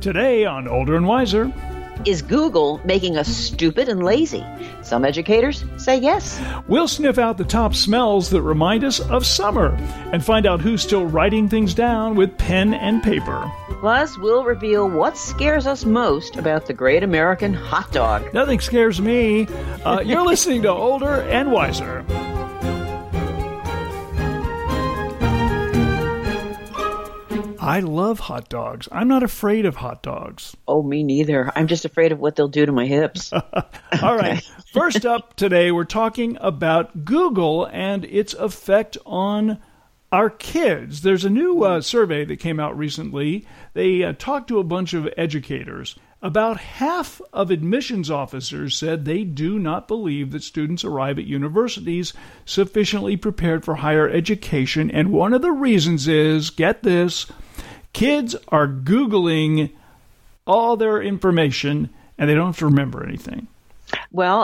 Today on Older and Wiser. Is Google making us stupid and lazy? Some educators say yes. We'll sniff out the top smells that remind us of summer and find out who's still writing things down with pen and paper. Plus, we'll reveal what scares us most about the great American hot dog. Nothing scares me. You're listening to Older and Wiser. I love hot dogs. I'm not afraid of hot dogs. Oh, me neither. I'm just afraid of what they'll do to my hips. All right. First up today, we're talking about Google and its effect on our kids. There's a new survey that came out recently. They talked to a bunch of educators. About half of admissions officers said they do not believe that students arrive at universities sufficiently prepared for higher education. And one of the reasons is, get this, kids are Googling all their information and they don't have to remember anything. Well,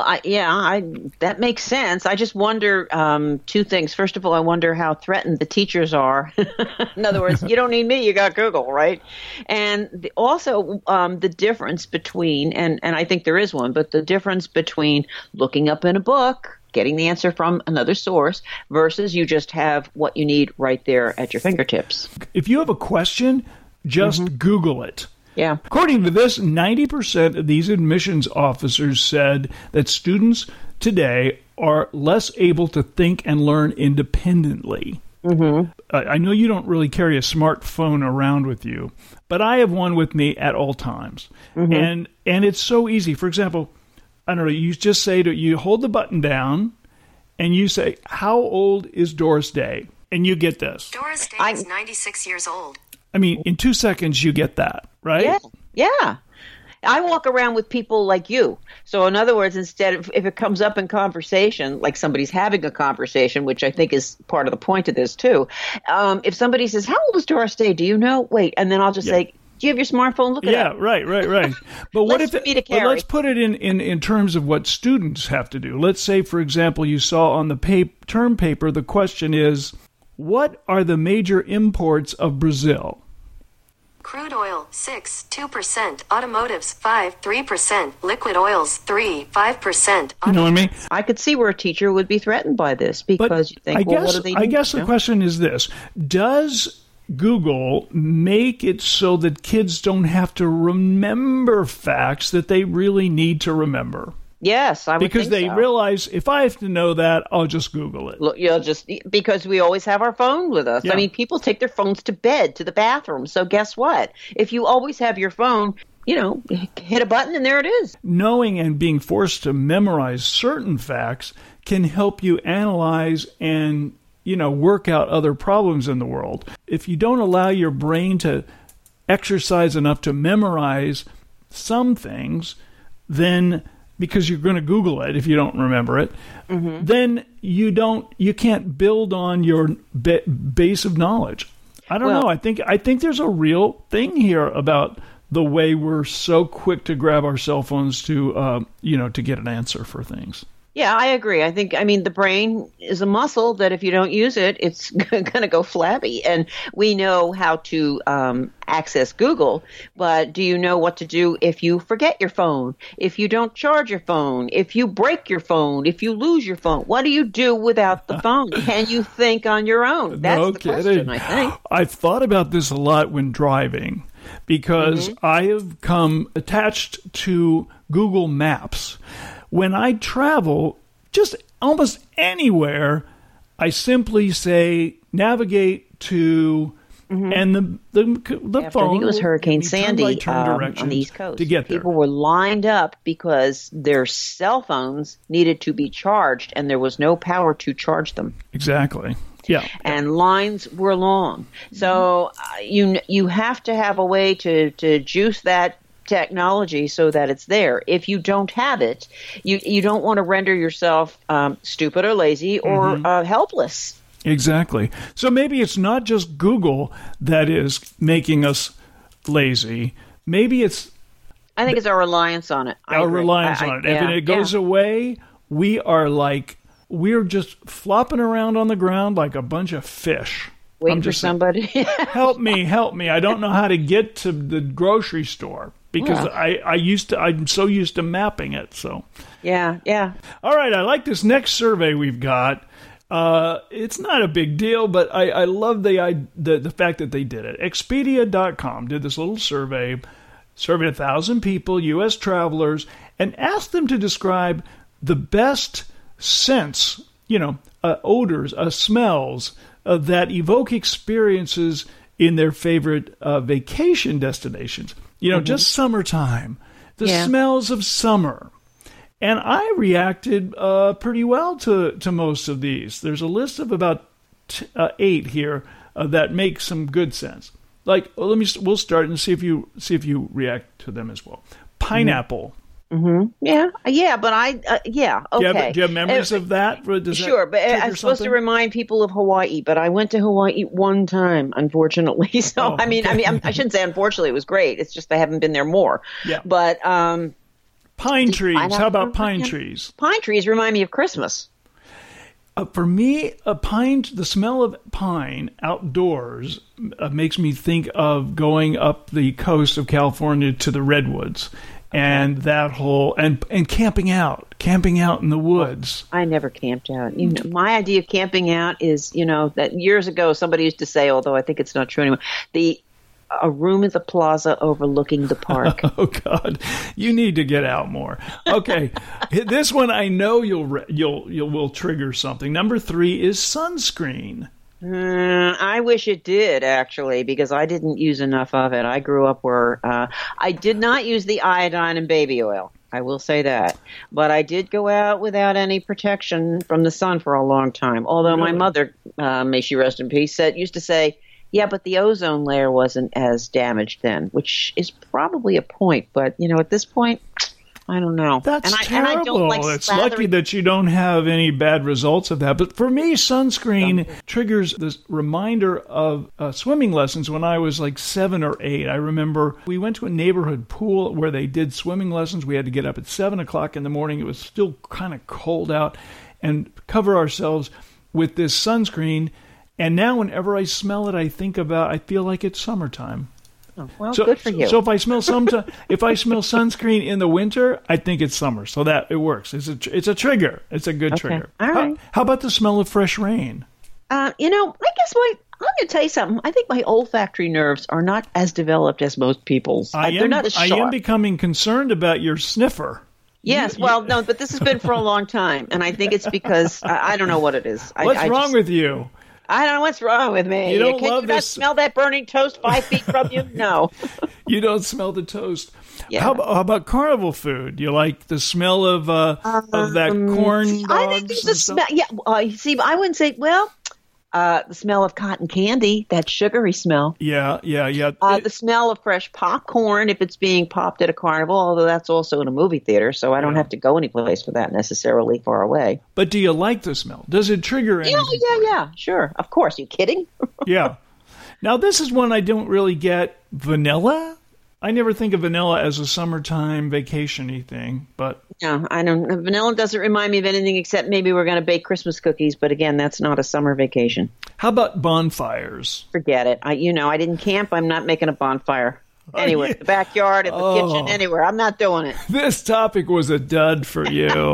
that makes sense. I just wonder two things. First of all, I wonder how threatened the teachers are. In other words, you don't need me, you got Google, right? And also the difference between, and I think there is one, but the difference between looking up in a book, getting the answer from another source, versus you just have what you need right there at your fingertips. If you have a question, just Google it. Yeah. According to this, 90% of these admissions officers said that students today are less able to think and learn independently. Mm-hmm. I know you don't really carry a smartphone around with you, but I have one with me at all times. Mm-hmm. And it's so easy. For example, I don't know, you just say you hold the button down and you say, how old is Doris Day? And you get this. Doris Day is 96 years old. I mean, in 2 seconds, you get that, right? Yeah. I walk around with people like you. So in other words, instead of, if it comes up in conversation, like somebody's having a conversation, which I think is part of the point of this too. If somebody says, how old is Doris Day? Do you know? Wait. And then I'll just say, do you have your smartphone? Look at it. Yeah, right. But what if let's put it in terms of what students have to do. Let's say, for example, you saw on the term paper, the question is, what are the major imports of Brazil? Crude oil, 2%. Automotives, 3%. Liquid oils, 5%. You know what I mean? I could see where a teacher would be threatened by this because you think, what do they do? I guess the question is this. Does Google make it so that kids don't have to remember facts that they really need to remember? Yes, I would think so. Because they realize, if I have to know that, I'll just Google it. Look, because we always have our phone with us. Yeah. I mean, people take their phones to bed, to the bathroom. So guess what? If you always have your phone, hit a button and there it is. Knowing and being forced to memorize certain facts can help you analyze and, work out other problems in the world. If you don't allow your brain to exercise enough to memorize some things, then because you're going to Google it if you don't remember it, then you can't build on your base of knowledge. I don't know. I think there's a real thing here about the way we're so quick to grab our cell phones to get an answer for things. Yeah, I agree. The brain is a muscle that if you don't use it, it's going to go flabby. And we know how to access Google, but do you know what to do if you forget your phone, if you don't charge your phone, if you break your phone, if you lose your phone? What do you do without the phone? Can you think on your own? That's the question, I think. I've thought about this a lot when driving because I have come attached to Google Maps. When I travel, just almost anywhere, I simply say navigate to, and the phone. I think it was Hurricane Sandy on the East Coast. To get there. People were lined up because their cell phones needed to be charged, and there was no power to charge them. Exactly. Yeah. And lines were long. So you have to have a way to juice that technology so that it's there. If you don't have it, you don't want to render yourself stupid or lazy or helpless. Exactly. So maybe it's not just Google that is making us lazy. Maybe it's... I think it's our reliance on it. Our reliance on it. If it goes away, we're just flopping around on the ground like a bunch of fish. Waiting for somebody. Help me. I don't know how to get to the grocery store because I'm so used to mapping it. So yeah. All right, I like this next survey we've got. It's not a big deal, but I love the fact that they did it. Expedia.com did this little surveyed 1,000 people, U.S. travelers, and asked them to describe the best scents, odors, smells that evoke experiences in their favorite vacation destinations. Just summertime, the smells of summer. And I reacted pretty well to most of these. There's a list of about 8 here that make some good sense. Like, we'll start and see if you react to them as well. Pineapple. Mm-hmm. Yeah, but okay. Do you have memories of that? Sure, but I'm supposed to remind people of Hawaii, but I went to Hawaii one time, unfortunately. So, I shouldn't say unfortunately, it was great. It's just I haven't been there more. Yeah. But pine trees. How about pine trees? Pine trees remind me of Christmas. For me, the smell of pine outdoors makes me think of going up the coast of California to the redwoods. And that whole and camping out in the woods. I never camped out. My idea of camping out is, that years ago somebody used to say, although I think it's not true anymore, a room at the plaza overlooking the park. Oh God, you need to get out more. Okay, this one I know will trigger something. Number 3 is sunscreen. I wish it did, actually, because I didn't use enough of it. I grew up where I did not use the iodine and baby oil. I will say that. But I did go out without any protection from the sun for a long time. Although my mother, may she rest in peace, used to say, yeah, but the ozone layer wasn't as damaged then, which is probably a point. But, at this point, I don't know. That's terrible. And I don't like it's lucky that you don't have any bad results of that. But for me, sunscreen triggers this reminder of swimming lessons when I was like 7 or 8. I remember we went to a neighborhood pool where they did swimming lessons. We had to get up at 7 o'clock in the morning. It was still kind of cold out and cover ourselves with this sunscreen. And now whenever I smell it, I feel like it's summertime. Oh, well, good for you. So if I smell sunscreen in the winter, I think it's summer. So that it works. It's a trigger. It's a good trigger. All right. How about the smell of fresh rain? I guess I'm going to tell you something. I think my olfactory nerves are not as developed as most people's. They're not as sharp. I am becoming concerned about your sniffer. Yes, no, but this has been for a long time, and I think it's because I don't know what it is. What's wrong with you? I don't know what's wrong with me. You don't Can love you not smell that burning toast 5 feet from you? No. You don't smell the toast. Yeah. How about carnival food? You like the smell of that corn dogs? I think there's a smell. Yeah. I wouldn't say. Well, the smell of cotton candy, that sugary smell. Yeah. The smell of fresh popcorn if it's being popped at a carnival, although that's also in a movie theater, so I don't have to go anyplace for that necessarily far away. But do you like the smell? Does it trigger anything? Yeah, sure. Of course. Are you kidding? Yeah. Now, this is one I don't really get. Vanilla? I never think of vanilla as a summertime vacation-y thing, but... No, I don't. Vanilla doesn't remind me of anything except maybe we're going to bake Christmas cookies, but again, that's not a summer vacation. How about bonfires? Forget it. I didn't camp. I'm not making a bonfire. Anywhere, the backyard, in the kitchen, anywhere. I'm not doing it. This topic was a dud for you.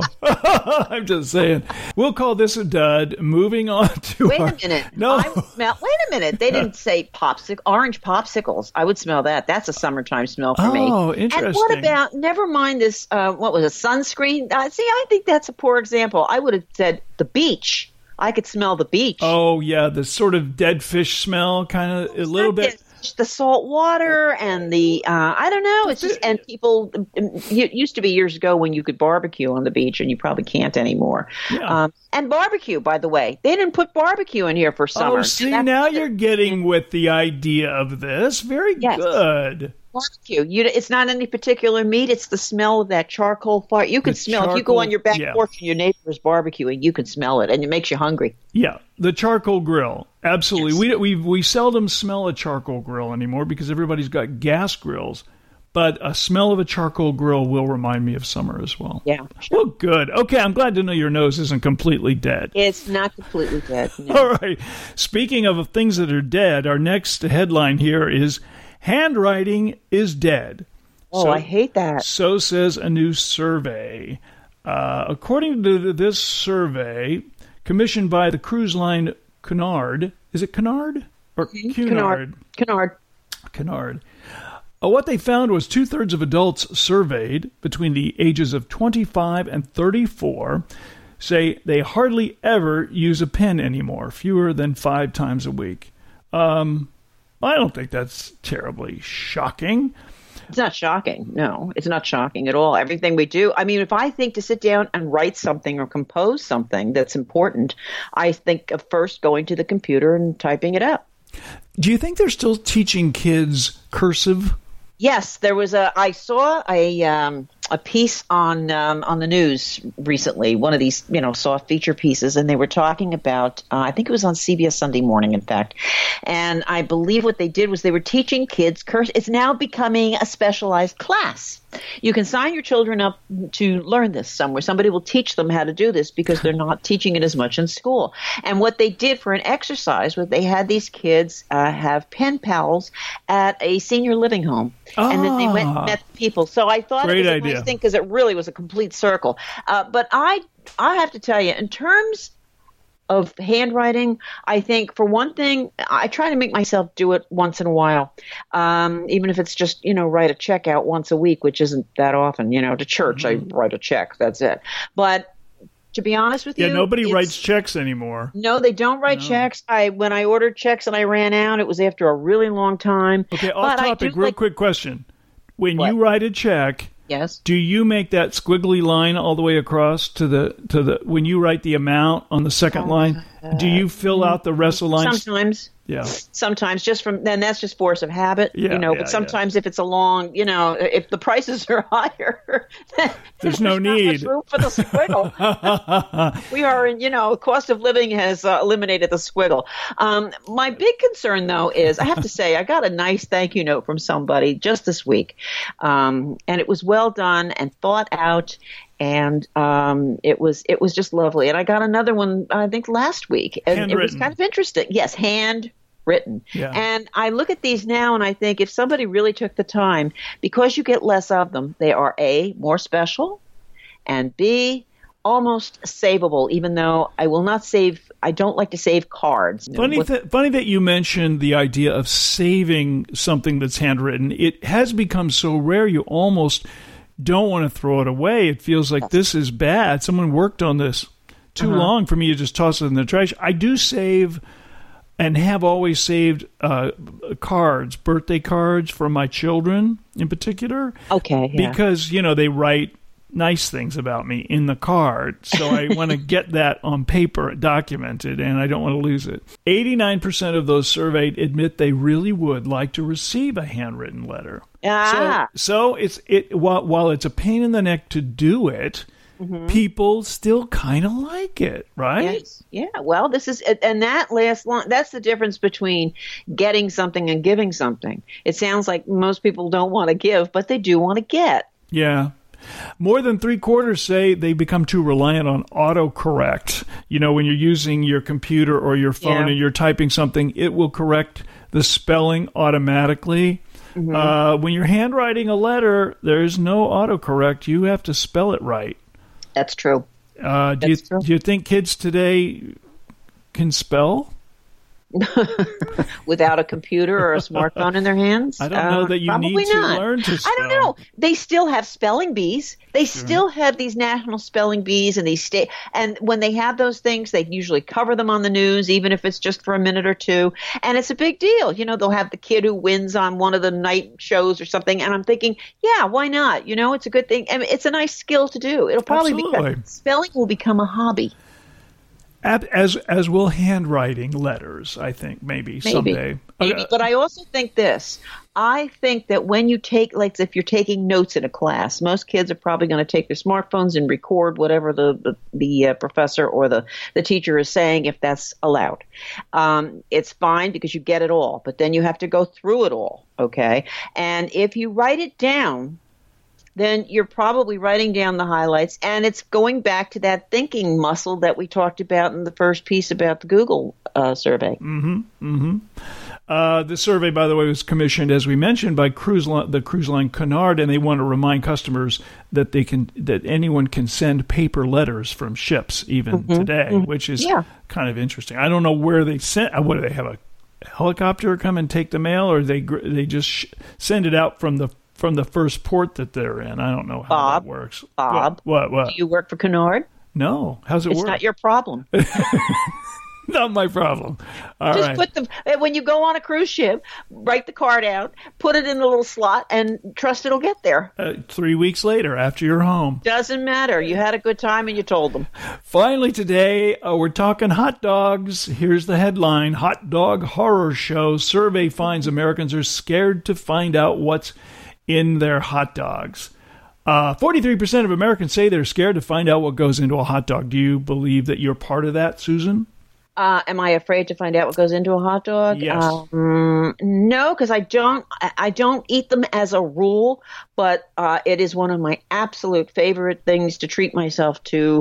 I'm just saying. We'll call this a dud. Moving on to Wait a minute. No. Wait a minute. They didn't say orange popsicles. I would smell that. That's a summertime smell for me. Oh, interesting. And what about, never mind this, what was it, sunscreen? I think that's a poor example. I would have said the beach. I could smell the beach. Oh, yeah, the sort of dead fish smell, kind of a little bit. The salt water and the I don't know. It's just, and people, it used to be years ago when you could barbecue on the beach, and you probably can't anymore. Yeah. And barbecue, by the way, they didn't put barbecue in here for summer. Oh, see, now you're getting with the idea of this. Very good. Barbecue. It's not any particular meat. It's the smell of that charcoal fire. You can smell if you go on your back porch and your neighbor is barbecuing. You can smell it, and it makes you hungry. Yeah, the charcoal grill. Absolutely. Yes. We seldom smell a charcoal grill anymore because everybody's got gas grills. but a smell of a charcoal grill will remind me of summer as well. Yeah. Sure. Well, good. Okay, I'm glad to know your nose isn't completely dead. It's not completely dead. No. All right. Speaking of things that are dead, our next headline here is handwriting is dead. Oh, I hate that. So says a new survey. According to this survey, commissioned by the cruise line Cunard, is it Cunard? Or Cunard? Cunard. What they found was 2/3 of adults surveyed between the ages of 25 and 34 say they hardly ever use a pen anymore, fewer than 5 times a week. I don't think that's terribly shocking. It's not shocking. No, it's not shocking at all. Everything we do. I mean, if I think to sit down and write something or compose something that's important, I think of first going to the computer and typing it out. Do you think they're still teaching kids cursive? Yes, there was I saw a piece on the news recently, one of these, soft feature pieces, and they were talking about, I think it was on CBS Sunday Morning, in fact, and I believe what they did was they were teaching kids cursive. It's now becoming a specialized class. You can sign your children up to learn this somewhere. Somebody will teach them how to do this because they're not teaching it as much in school. And what they did for an exercise was they had these kids have pen pals at a senior living home. And then they went and met people. So I thought it was a nice thing because it really was a complete circle. But I have to tell you, in terms of handwriting, I think, for one thing, I try to make myself do it once in a while, even if it's just, write a check out once a week, which isn't that often. To church, I write a check. That's it. But to be honest with you, nobody writes checks anymore. No, they don't write checks. When I ordered checks and I ran out, it was after a really long time. Okay, off topic, quick question. When you write a check, yes, do you make that squiggly line all the way across to the when you write the amount on the second line? Do you fill out the rest of the lines? Sometimes. Yeah. Sometimes then that's just force of habit, but sometimes if it's a long, if the prices are higher, there's no need. Not much room for the squiggle. We are in, cost of living has eliminated the squiggle. My big concern though is I have to say I got a nice thank you note from somebody just this week. And it was well done and thought out. And it was just lovely. And I got another one, I think, last week. And it was kind of interesting. Yes, handwritten. Yeah. And I look at these now and I think if somebody really took the time, because you get less of them, they are A, more special, and B, almost savable, even though I don't like to save cards. Funny that you mentioned the idea of saving something that's handwritten. It has become so rare you almost don't want to throw it away. It feels like this is bad. Someone worked on this too long for me to just toss it in the trash. I do save and have always saved cards, birthday cards for my children in particular. Okay. Yeah. Because, they write nice things about me in the card. So I want to get that on paper documented, and I don't want to lose it. 89% of those surveyed admit they really would like to receive a handwritten letter. So while it's a pain in the neck to do it, people still kind of like it, right? Yes. Yeah. Well, this is, and that lasts long. That's the difference between getting something and giving something. It sounds like most people don't want to give, but they do want to get. Yeah. More than 3/4 say they become too reliant on autocorrect. When you're using your computer or your phone and you're typing something, it will correct the spelling automatically. When you're handwriting a letter, there's no autocorrect. You have to spell it right. That's true. Do you think kids today can spell? Without a computer or a smartphone in their hands? I don't know that you need to learn to spell. I don't know. They still have spelling bees. They still have these national spelling bees and these and when they have those things, they usually cover them on the news, even if it's just for a minute or two. And it's a big deal. They'll have the kid who wins on one of the night shows or something. And I'm thinking, yeah, why not? It's a good thing. I mean, it's a nice skill to do. It'll probably spelling will become a hobby. As will handwriting letters, I think, maybe. Someday. Maybe. But I also think this. I think that when you take, like, if you're taking notes in a class, most kids are probably going to take their smartphones and record whatever the professor or the teacher is saying, if that's allowed. It's fine because you get it all, but then you have to go through it all, okay? And if you write it down, then you're probably writing down the highlights, and it's going back to that thinking muscle that we talked about in the first piece about the Google survey. The survey, by the way, was commissioned, as we mentioned, by the cruise line Cunard, and they want to remind customers that anyone can send paper letters from ships even today, which is kind of interesting. I don't know where they sent. What do they have, a helicopter come and take the mail, or they just send it out from the first port that they're in? I don't know how that works. Bob, what? Do you work for Cunard? No. How's it work? It's not your problem. Not my problem. Just put when you go on a cruise ship, write the card out, put it in the little slot, and trust it'll get there. 3 weeks later, after you're home. Doesn't matter. You had a good time and you told them. Finally today, we're talking hot dogs. Here's the headline. Hot dog horror show. Survey finds Americans are scared to find out what's in their hot dogs. 43% of Americans say they're scared to find out what goes into a hot dog. Do you believe that you're part of that, Susan? Am I afraid to find out what goes into a hot dog? Yes. No, because I don't eat them as a rule, but it is one of my absolute favorite things to treat myself to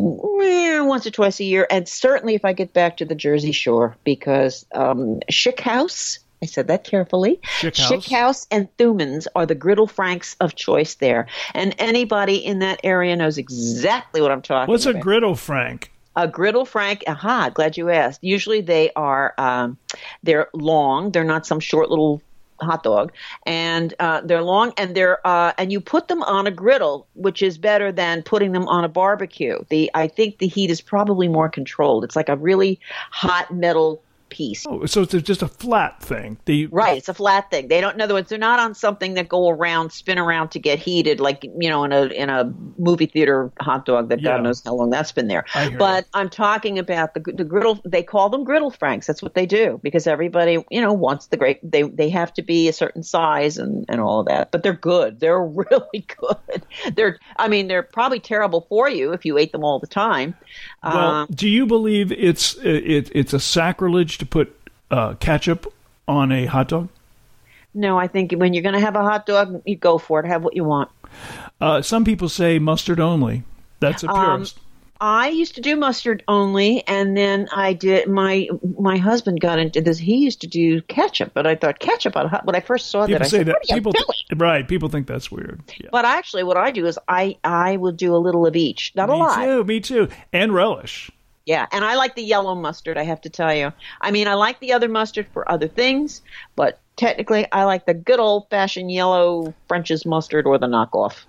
once or twice a year, and certainly if I get back to the Jersey Shore, because Schick House, I said that carefully. Schick House and Thumann's are the griddle franks of choice there, and anybody in that area knows exactly what I'm talking about. What's a griddle frank? A griddle frank, glad you asked. Usually they are, they're long. They're not some short little hot dog, and they're long, and and you put them on a griddle, which is better than putting them on a barbecue. I think the heat is probably more controlled. It's like a really hot metal piece. Oh, so it's just a flat thing. Right, it's a flat thing. They don't. In other words, they're not on something that spin around to get heated, like in a movie theater hot dog that God knows how long that's been there. But I'm talking about the griddle. They call them griddle franks. That's what they do because everybody wants the great. They have to be a certain size and all of that. But they're good. They're really good. They're probably terrible for you if you ate them all the time. Well, do you believe it's a sacrilege to put ketchup on a hot dog? No, I think when you're going to have a hot dog, you go for it. Have what you want. Some people say mustard only. That's a purist. I used to do mustard only, and then I did. My husband got into this. He used to do ketchup, but I thought ketchup on hot. When I first saw people that, I said, "What are you doing?" Right? People think that's weird. Yeah. But actually, what I do is I will do a little of each, not a lot. Me too, and relish. Yeah, and I like the yellow mustard, I have to tell you. I mean, I like the other mustard for other things, but technically I like the good old-fashioned yellow French's mustard or the knockoff.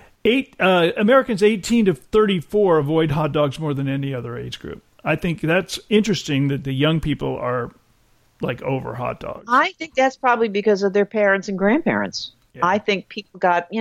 Americans 18 to 34 avoid hot dogs more than any other age group. I think that's interesting that the young people are like over hot dogs. I think that's probably because of their parents and grandparents. Yeah. I think people got,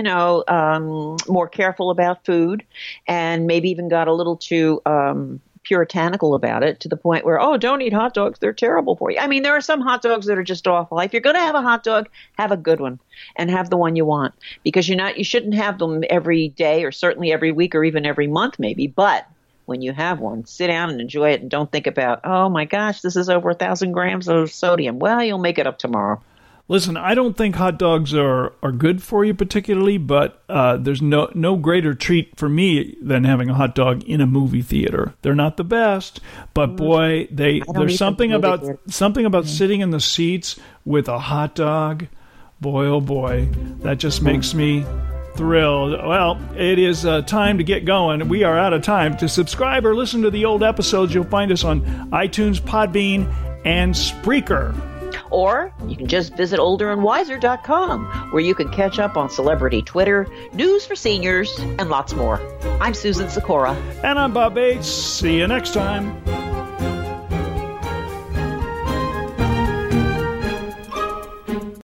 more careful about food and maybe even got a little too puritanical about it to the point where, don't eat hot dogs. They're terrible for you. I mean, there are some hot dogs that are just awful. If you're going to have a hot dog, have a good one and have the one you want because you shouldn't have them every day or certainly every week or even every month maybe. But when you have one, sit down and enjoy it and don't think about, oh my gosh, this is over 1,000 grams of sodium. Well, you'll make it up tomorrow. Listen, I don't think hot dogs are good for you particularly, but there's no greater treat for me than having a hot dog in a movie theater. They're not the best, but boy, there's something about sitting in the seats with a hot dog. Boy, oh boy, that just makes me thrilled. Well, it is time to get going. We are out of time. To subscribe or listen to the old episodes, you'll find us on iTunes, Podbean, and Spreaker. Or you can just visit olderandwiser.com, where you can catch up on celebrity Twitter, news for seniors, and lots more. I'm Susan Sikora. And I'm Bob Bates. See you next time.